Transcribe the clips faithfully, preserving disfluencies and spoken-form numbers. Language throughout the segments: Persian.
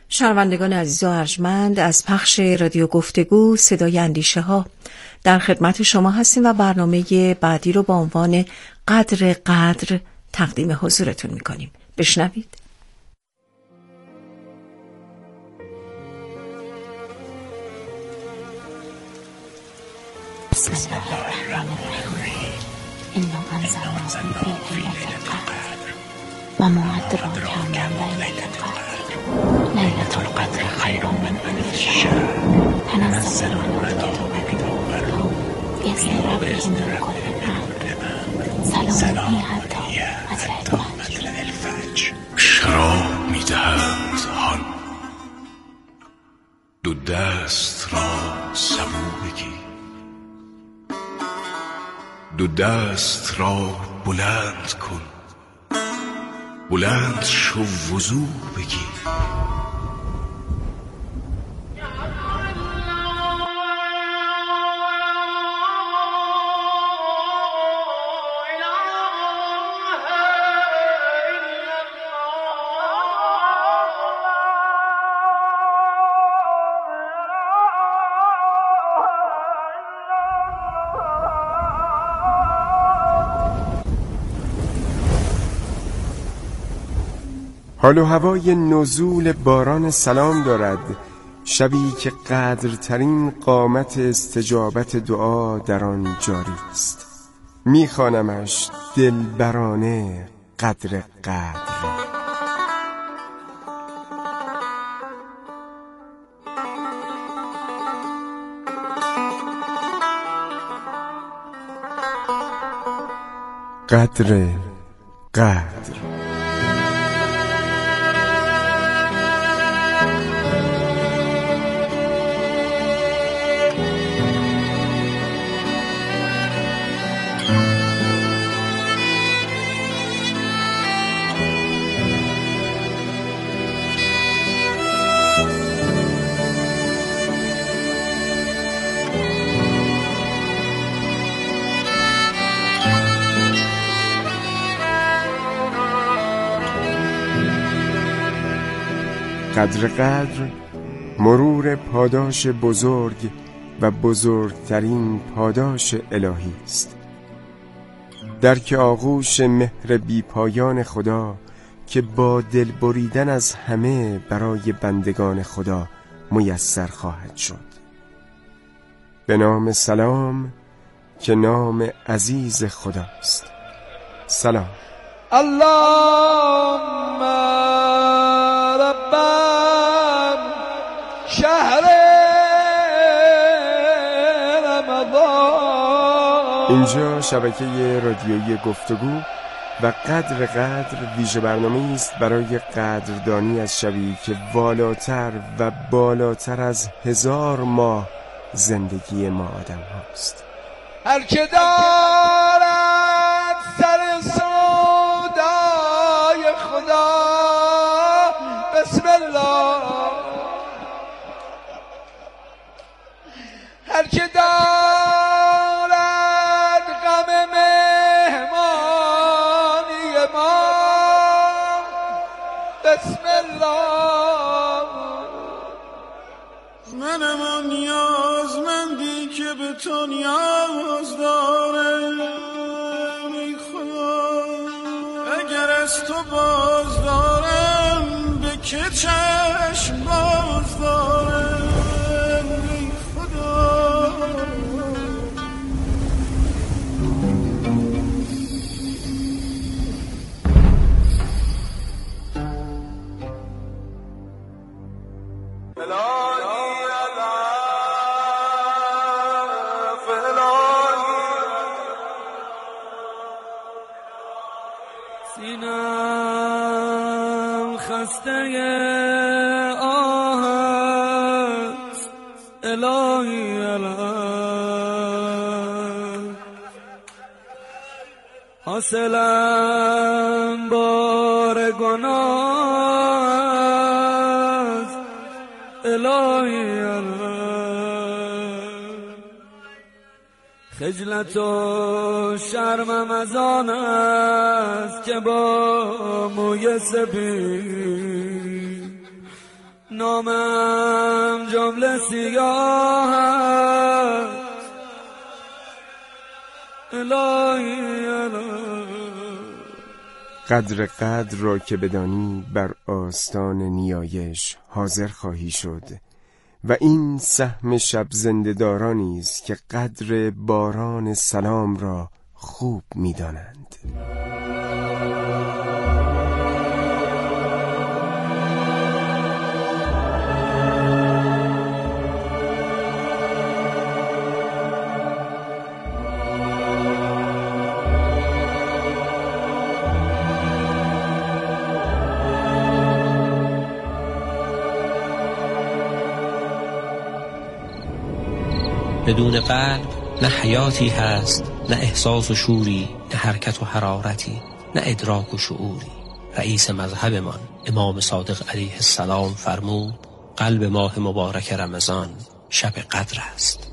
شنوندگان عزیز و ارجمند، از پخش رادیو گفتگو صدای اندیشه ها در خدمت شما هستیم و برنامه بعدی رو با عنوان قدر قدر تقدیم حضورتون میکنیم. بشنوید. بسم الله الرحمن الرحیم. انا انزلناه فی لیلة القدر و ما ادراک ما لیلة القدر. لیلة القدر خیر من الف شهر. تنزل الملائکة والروح بإذن ربهم من كل امر. سلام هی حتی مطلع الفجر. شراب می‌دهد حال، دو دست را سبو بگیر، دو دست را بلند کن، بلند شو وضو بگیر. حال و هوای نزول باران سلام دارد، شبی که قدرترین قامت استجابت دعا در آن جاری است. میخوانمش دلبرانه قدر قدر. قدر قدر. قدر قدر مرور پاداش بزرگ و بزرگترین پاداش الهی است. درک آغوش مهر بی پایان خدا که با دل بریدن از همه برای بندگان خدا میسر خواهد شد. به نام سلام که نام عزیز خداست. سلام. اللهم رب شهر رمضان. اینجا شبکه رادیویی گفتگو و قدر قدر ویژه برنامه است برای قدردانی از شبی که والاتر و بالاتر از هزار ماه زندگی ما آدم هاست. هر که دارد سر سودای خدا بسم الله. هر که دارد غم مهمانی ما بسم الله. منم آن نیازمندی که به تو نیاز دارم ای خدا. اگر از تو باز دارم به که چشم باز دارم ای خدا. سینم خسته آه است الهی الهی. حاصلم بار گناه است الهی الهی. خجلت و شرمم از آن است که با موی سپید نامم جمله سیاه الهی الهی. قدر قدر را که بدانی بر آستان نیایش حاضر خواهی شد و این سهم شب زنده‌دارانی است که قدر باران سلام را خوب می‌دانند. بدون قلب نه حیاتی هست، نه احساس و شوری، نه حرکت و حرارتی، نه ادراک و شعوری. رئیس مذهبمان امام صادق علیه السلام فرمود قلب ماه مبارک رمضان شب قدر است.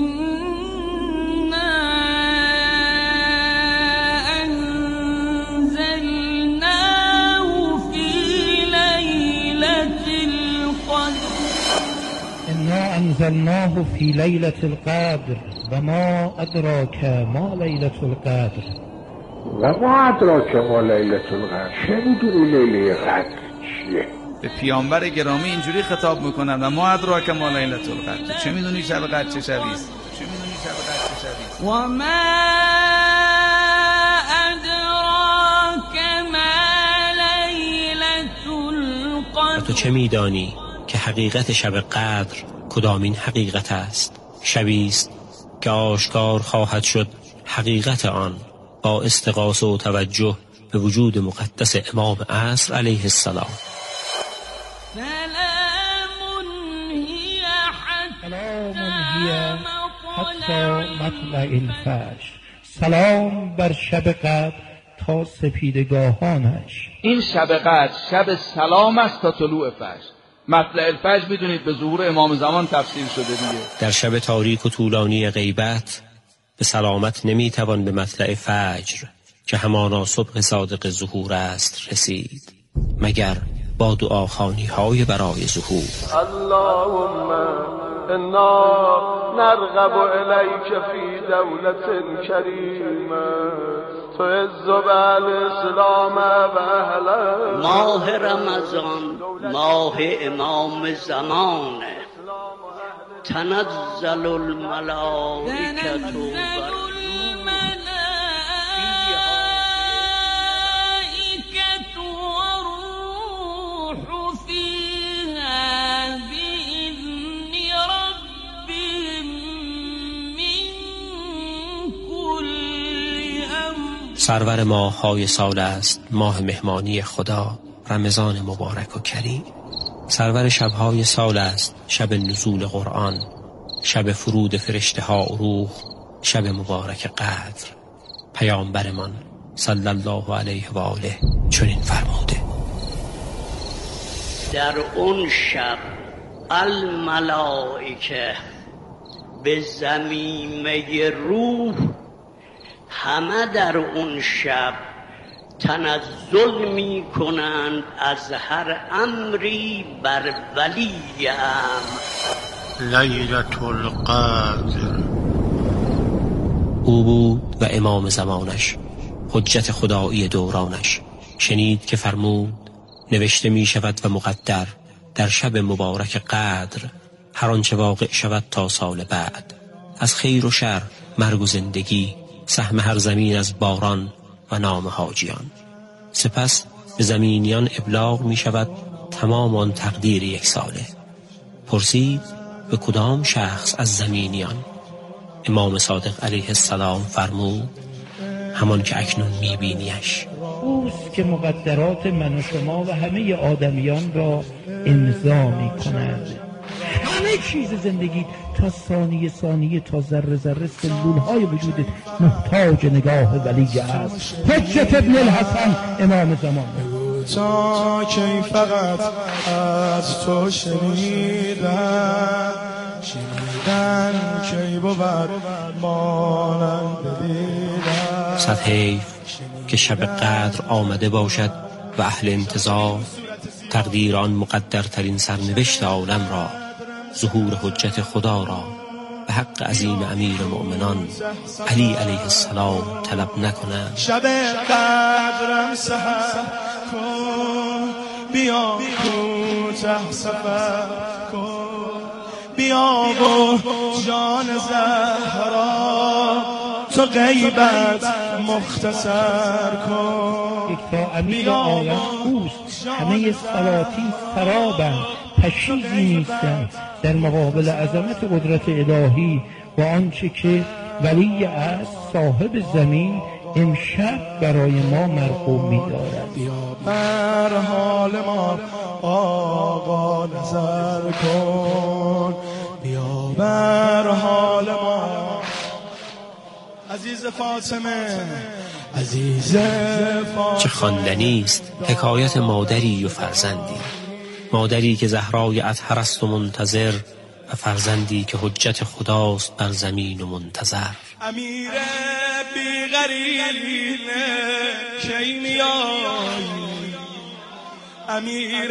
انزلناه فی لیلة القدر و ما ادراک ما لیلة القدر و ما ادراک ما لیلة القدر. چه میدونی لیله قدر چیه؟ به پیامبر گرامی اینجوری خطاب میکنن و ما ادراک ما لیلة القدر. چه میدونی شب قدر چه شبیست؟ چه میدونی شب قدر چه شبیست؟ و ما ادراک ما لیلة القدر. و تو چه میدانی که حقیقت شب قدر کدامین حقیقت است؟ شبی است که آشکار خواهد شد حقیقت آن با استغاثه و توجه به وجود مقدس امام عصر علیه السلام. سلام هی حتی مطلع الفجر. سلام بر شب قدر تا سپیدگاهانش. این شب قدر شب سلام است تا طلوع فجر. مطلع الفجر میدونید به ظهور امام زمان تفسیر شده دیگه. در شب تاریک و طولانی غیبت به سلامت نمیتوان به مطلع فجر که همانا صبح صادق ظهور است رسید مگر با دعاخوانی های برای ظهور. اللهم انا نرغب الیک فی دولت کریمه تعز بالاسلام و اهله. ماه رمضان ماه امام زمان، تنزل الملائکة والروح فيها بإذن ربهم من كل أمر. سرور ماه های سال است ماه مهمانی خدا رمضان مبارک و کریم. سرور شبهای سال است شب نزول قرآن، شب فرود فرشته ها و روح، شب مبارک قدر. پیامبرمان صلی الله علیه و آله چنین فرموده در اون شب الملائکه به زمیمه روح همه در اون شب تنزل می کنند از هر امری بر ولی امر. لیلة القدر. او بود و امام زمانش، حجت خدایی دورانش. شنید که فرمود نوشته می شود و مقدر در شب مبارک قدر هر آنچه واقع شود تا سال بعد، از خیر و شر، مرگ و زندگی، سهم هر زمین از باران و نام حاجیان. سپس به زمینیان ابلاغ می شود تمام آن تقدیر یک ساله. پرسید به کدام شخص از زمینیان؟ امام صادق علیه السلام فرمود همان که اکنون می بینیش. اوست که مقدرات من و شما و همه آدمیان را امضا می کند. همه چیز زندگی تا ثانیه ثانیه تا ذره ذره سلول های وجودت محتاج نگاه ولی است. حجت ابن الحسن امام زمان. تا کی فقط از تو شنیدن شنیدن کی بود مانند دیدن. صد حیف که شب قدر آمده باشد و اهل انتظار تقدیر آن مقدرترین سرنوشت عالم را، ظهور حجت خدا را به حق عظیم امیر مؤمنان علی علیه السلام طلب نکنند. شب قدرم سحر کن، بیا کوته سفر کن، بیا و جان زهرا تو غیبت مختصر کن. یک تا امیر عالم اوست، همه سلاطین سرابند، پشیزی نیستند در مقابل عظمت قدرت الهی و آنچه که ولی از صاحب زمین امشب برای ما مرقوم می‌دارد. بیا بر حال ما آقا نظر کن، بیا بر حال ما عزیز فاطمه، عزیز فاطمه. چه خواندنی است حکایت مادری و فرزندی، مادری که زهرای اطهر است و منتظر و فرزندی که حجت خداست بر زمین و منتظر. امیر بی‌غرینه کی میای، امیر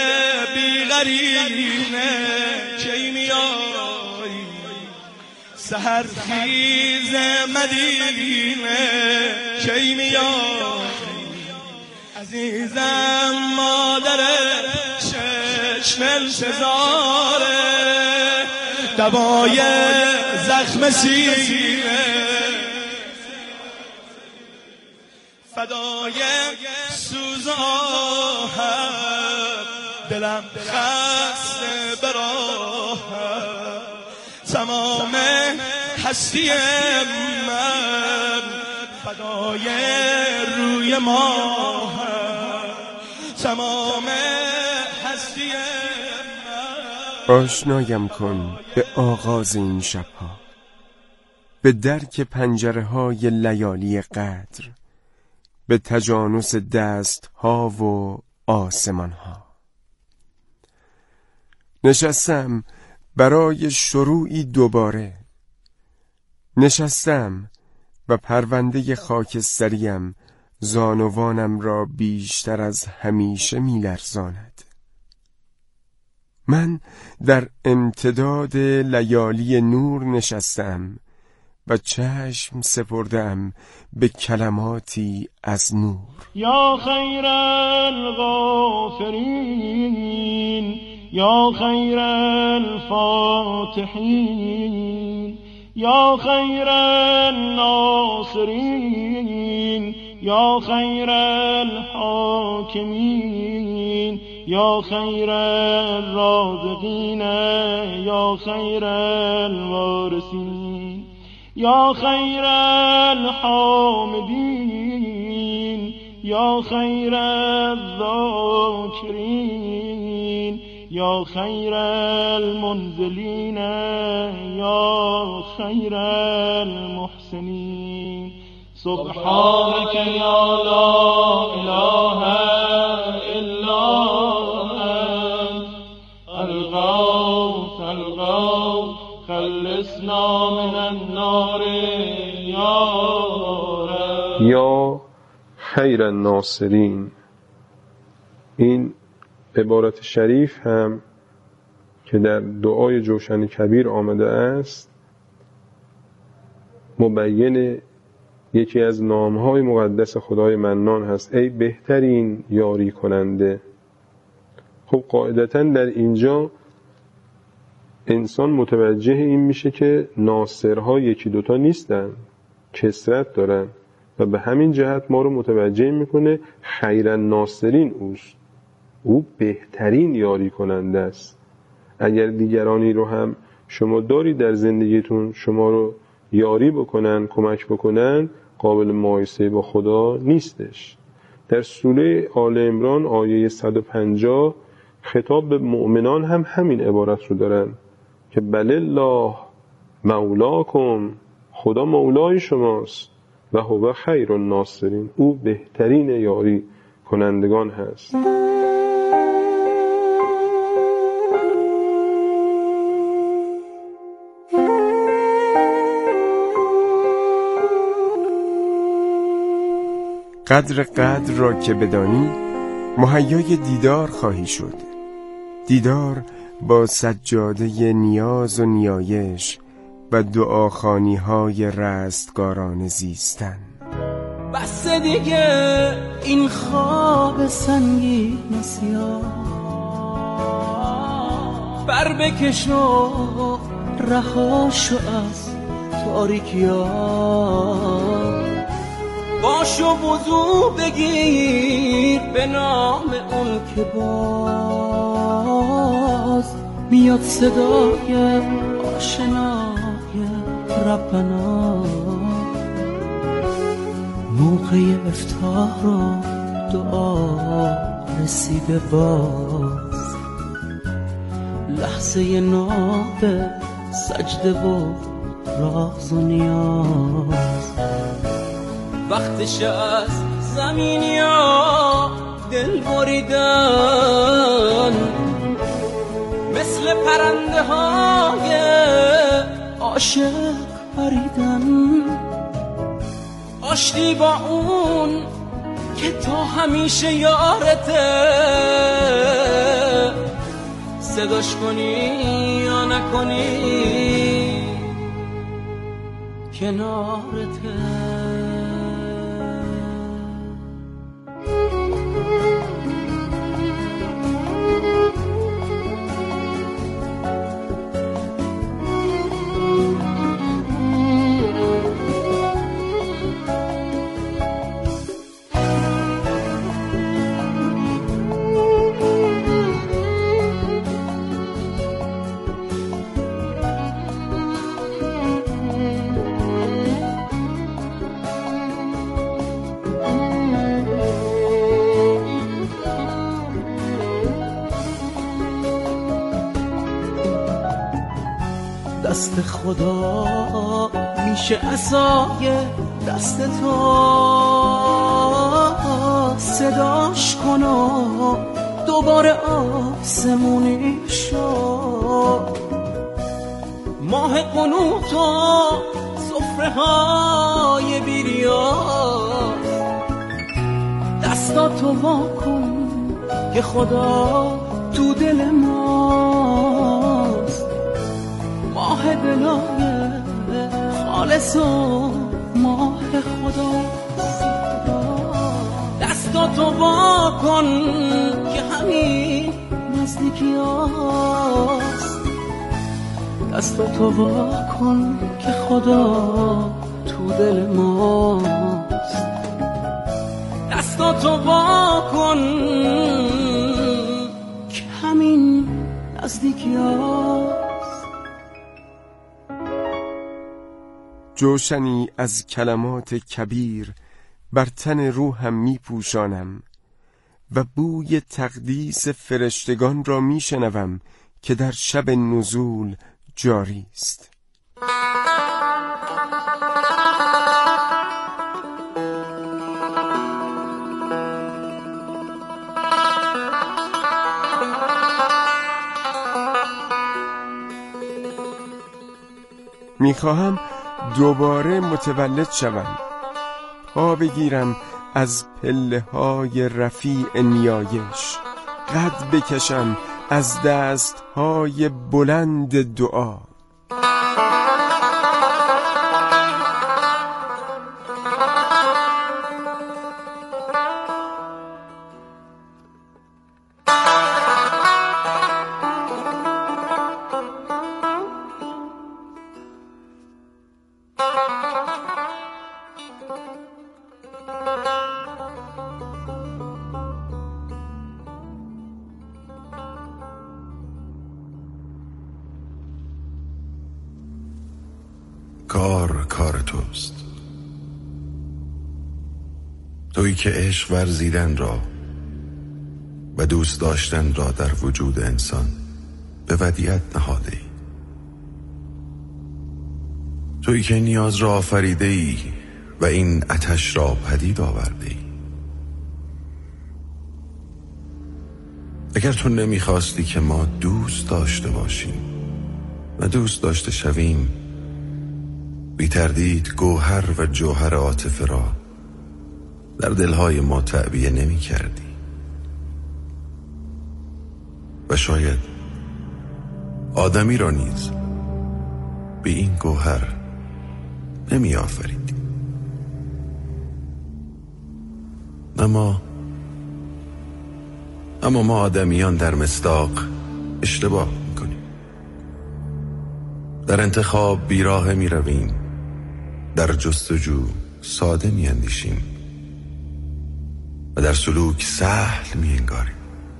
بی‌غرینه کی میای، سحر خیز مدینه کی میای، عزیزم مادر چشم انتظاره، دوای زخم سینه، فدای سوز آهت، دلم خسته براحت، تمام هستی من فدای روی ماه، تمام هستی من. آشنایم کن به آغاز این شبها، به درک پنجره های لیالی قدر، به تجانس دست ها و آسمان ها. نشستم برای شروعی دوباره، نشستم و پرونده خاکستریم زانوانم را بیشتر از همیشه می لرزاند. من در امتداد لیالی نور نشستم و چشم سپردم به کلماتی از نور. یا خیر الغافرین، یا خیر الفاتحین، یا خیر الناصرین، یا خیر الحاکمین، یا خیر الرازقین، یا خیر الوارثین، یا خیر الحامدین، یا خیر الذاکرین، یا خیر المنزلین، یا خیر المحسنین. سبحانك یا لا اله الا انت، الغوث الغوث خلصنا من النار یا رب. یا خیر الناصرین. این عبارت شریف هم که در دعای جوشن کبیر آمده است مبین یکی از نامهای مقدس خدای منان هست، ای بهترین یاری کننده. خب قاعدتاً در اینجا انسان متوجه این میشه که ناصرها یکی دوتا نیستن، کثرت دارن و به همین جهت ما رو متوجه میکنه خیر الناصرین اوست، او بهترین یاری کننده است. اگر دیگرانی رو هم شما داری در زندگیتون شما رو یاری بکنن، کمک بکنن، قابل مقایسه با خدا نیستش. در سوره آل عمران آیه صد و پنجاه خطاب به مؤمنان هم همین عبارت رو دارن که بل الله مولاکم، خدا مولای شماست، و هو خیر الناصرین، او بهترین یاری کنندگان هست. قدر قدر را که بدانی مهیای دیدار خواهی شد، دیدار با سجاده نیاز و نیایش و دعاخوانی های رستگاران زیستن. بس دیگه این خواب سنگین سیاه، بر بکش و رهاشو از تاریکیا، باشو وضو بگیر به نام اون که باز میاد صدای آشنای ربنا. موقع افتار و دعا رسیده باز، لحظه ناب سجده و راز و نیاز. وقتش از زمینیا دل بریدن، مثل پرنده های عاشق پریدن. آشتی با اون که تا همیشه یارته، صداش کنی یا نکنی کنارته. دست خدا میشه عصای دست تو، صداش کن و دوباره آسمونی شو. ماه قنوت و سفره های بیریاز، دستاتو وا کن که خدا تو دل ماست. ماه دلای خالص و ماه خدا، دستاتو وا کن که همین نزدیکی هاست. دستاتو وا کن که خدا تو دل ماست. دستاتو وا کن که همین نزدیکی هاست. جوشنی از کلمات کبیر بر تن روحم می پوشانم و بوی تقدیس فرشتگان را می شنوم که در شب نزول جاری است. می خواهم دوباره متولد شوم، پا بگیرم از پله های رفیع نیایش، قد بکشم از دست های بلند دعا. کار کار توست، تویی که عشق ورزیدن را و دوست داشتن را در وجود انسان به ودیعت نهاده ای. تویی که نیاز را آفریده ای و این آتش را پدید آورده ای. اگر تو نمیخواستی که ما دوست داشته باشیم و دوست داشته شویم، بی تردید گوهر و جوهر عاطفه را در دلهای ما تعبیه نمی کردی. و شاید آدمی را نیز به این گوهر نمی آفرید. اما اما ما آدمیان در مصداق اشتباه میکنیم. در انتخاب بیراه می رویم، در جستجو ساده می اندیشیم و در سلوک سهل می انگاریم.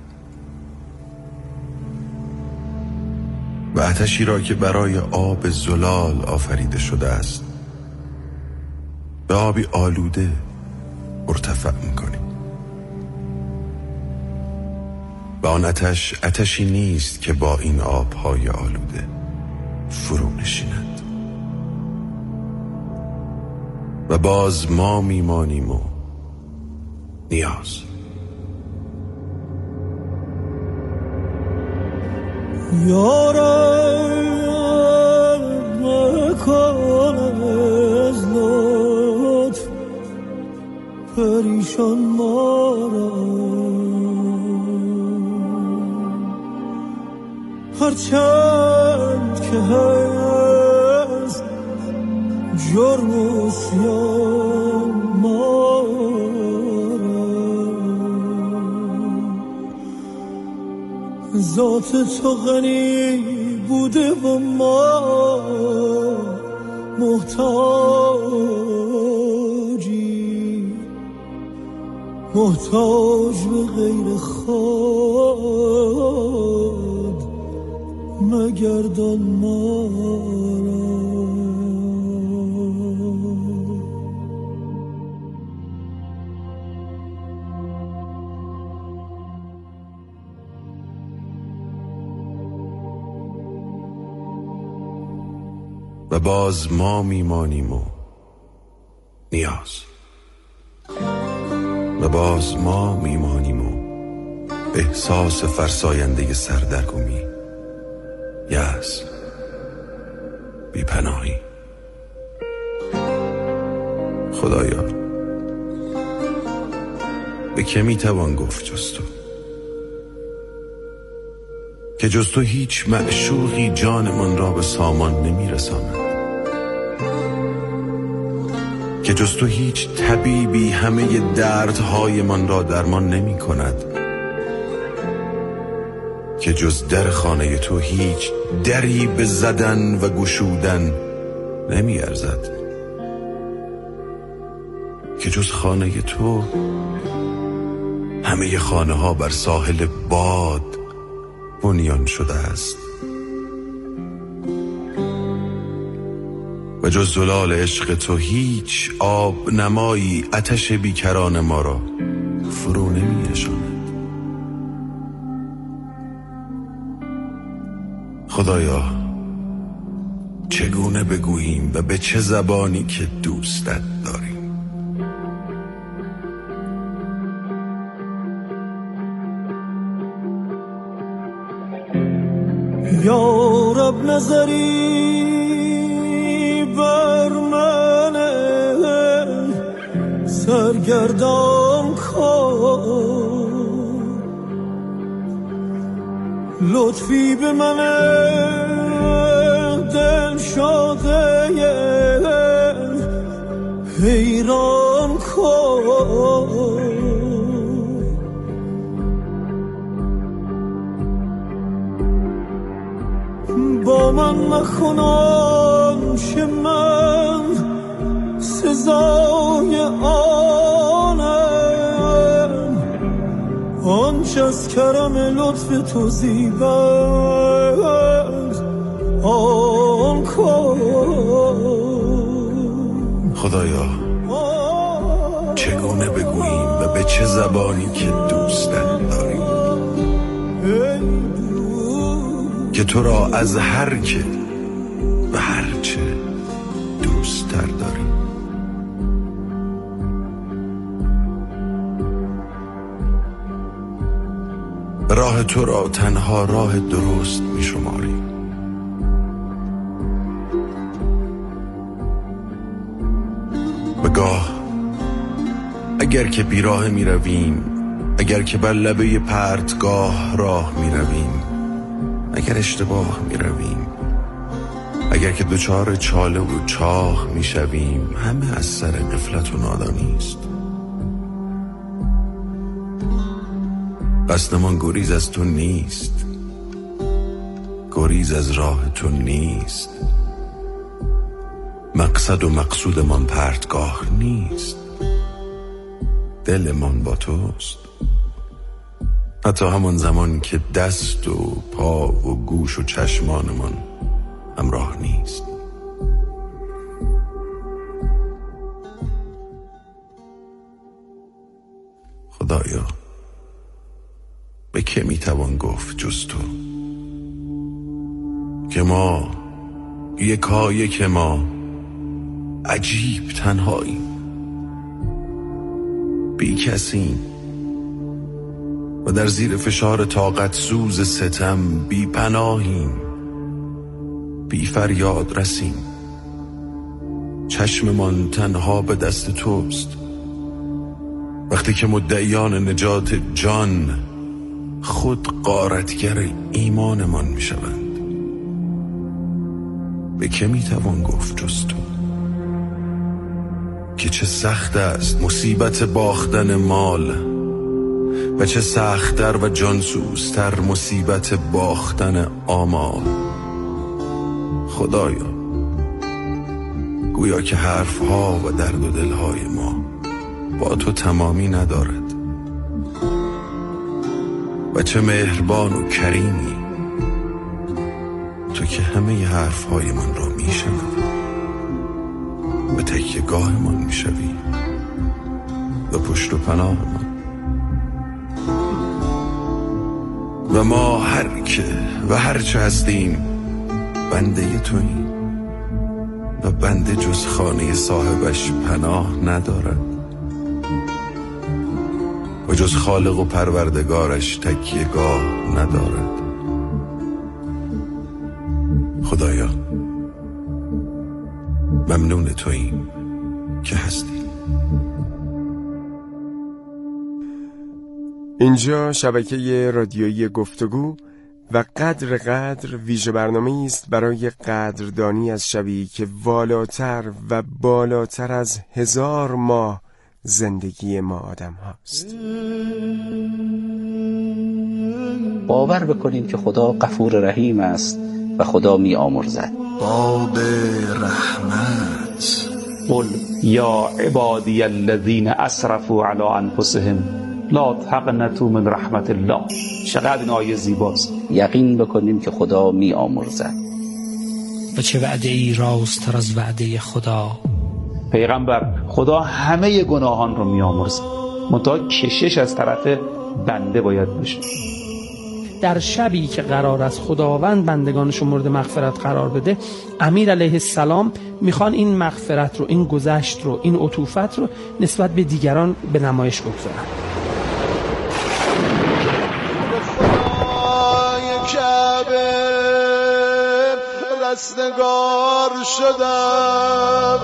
و آتشی را که برای آب زلال آفریده شده است به آبی آلوده مرتفع میکنیم. و آن آتش آتشی نیست که با این آبهای آلوده فرو نشیند. و باز ما میمانیم و نیاز. یارم مکن از لطف پریشان ما را، هرچند که هست جرم و عصیان ما را، ذات تو غنی بوده و ما محتاجی، محتاج به غیر خود مگردان ما را. و باز ما میمانیم و نیاز. و باز ما میمانیم و احساس فرساینده سردرگمی، یأس، بی‌پناهی. خدایا به که میتوان گفت جز تو؟ که جز تو هیچ معشوقی جانمان را به سامان نمیرساند، که جز تو هیچ طبیبی همه دردهای من را درمان نمی کند، که جز در خانه تو هیچ دری به زدن و گشودن نمی ارزد، که جز خانه تو همه خانه ها بر ساحل باد بنیان شده است، و جز زلال عشق تو هیچ آب نمایی آتش بیکران ما را فرو نمی نشاند. خدایا چگونه بگوییم و به چه زبانی که دوستت داریم؟ یا رب نظری بر من سرگردان کن، لطفی به من دل شاده حیران کن. با من مکنان چه من سزای آنم، آنچه از کرم لطف تو زیباست آن کن. خدایا چگونه بگوییم و به چه زبانی که دوستت داریم؟ که تو را از هر که و هر چه دوست تر داریم. راه تو را تنها راه درست می شماریم. و گاه اگر که بیراه می رویم، اگر که بر لبه پرتگاه راه می رویم، اگر اشتباه می رویم، اگر که دوچار چاله و چاه می شویم، همه از سر غفلت و نادانی است. قصدمان گریز از تو نیست، گریز از راه تو نیست. مقصد و مقصودمان پرتگاه نیست، دلمان با توست. حتی همان زمان که دست و پا و گوش و چشمانمان همراه نیست. خدایا، به که میتوان گفت جز تو که ما یکایی که ما عجیب تنهاییم، بی کسیم و در زیر فشار طاقت سوز ستم بی پناهیم، بی فریاد رسیم. چشممان تنها به دست توست وقتی که مدعیان نجات جان خود غارتگر ایمانمان می شوند. به که می توان گفت جز تو که چه سخت است مصیبت باختن مال و چه سخت‌تر و جانسوزتر مصیبت باختن آمال. خدایا، گویا که حرفها و درد و دلهای ما با تو تمامی ندارد و چه مهربان و کریمی تو که همه حرفهای من را میشنوی و تکیه‌گاه من میشوی و پشت و پناه من. و ما هر که و هر چه هستیم بنده توییم و بنده جز خانه صاحبش پناه ندارد و جز خالق و پروردگارش تکیه‌گاه ندارد. خدایا، ممنون توییم که هستی. اینجا شبکه رادیویی گفتگو و قدر قدر ویژه برنامه‌ای است برای قدردانی از شبی که والاتر و بالاتر از هزار ماه زندگی ما آدم هاست. باور بکنیم که خدا غفور رحیم است و خدا می آمرزد. باب رحمت. قل یا عبادی الذین اسرفوا علی انفسهم لا تقنطوا من رحمت الله. چقدر این آیه زیباست. یقین بکنیم که خدا می آمرزد. و چه وعده ای راستر از وعده خدا. پیغمبر، خدا همه گناهان رو می آمرزد، منتها کشش از طرف بنده باید بشه. در شبی که قرار است خداوند بندگانش رو مورد مغفرت قرار بده، امیر علیه السلام میخوان این مغفرت رو، این گذشت رو، این عطوفت رو نسبت به دیگران به نمایش بگذارن. رستگار شدم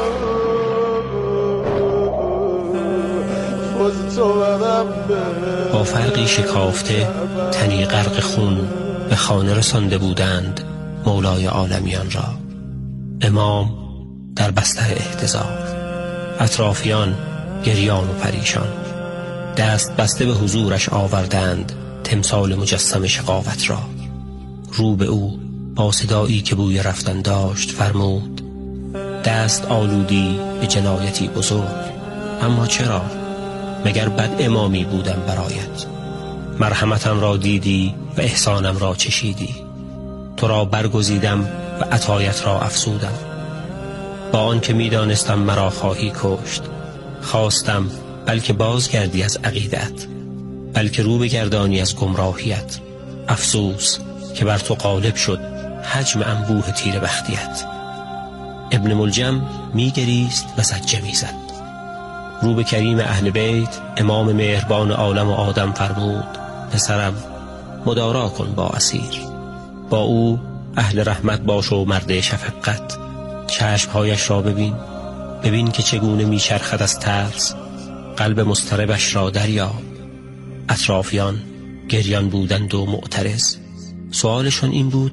با فرقی شکافته تنی غرق خون به خانه رسانده بودند مولای عالمیان را. امام در بستر احتضار، اطرافیان گریان و پریشان، دست بسته به حضورش آوردند تمثال مجسم شقاوت را. رو به او با صدایی که بوی رفتن داشت فرمود: دست آلودی به جنایتی بزرگ، اما چرا؟ مگر بد امامی بودم برایت؟ مرحمتم را دیدی و احسانم را چشیدی، تو را برگزیدم و عطایت را افسودم. با آن که می دانستم مرا خواهی کشت، خواستم بلکه بازگردی از عقیدت، بلکه رو بگردانی از گمراهیت. افسوس که بر تو غالب شد حجم انبوه تیر بختیت. ابن ملجم می گریست و سجه می زد. رو به کریم اهل بیت امام مهربان عالم و آدم فرمود: پسرم، مدارا کن با اسیر، با او اهل رحمت باش و مرد شفقت. چشمهایش را ببین، ببین که چگونه می چرخد از ترس، قلب مضطربش را دریاب. اطرافیان گریان بودند و معترض. سوالشان این بود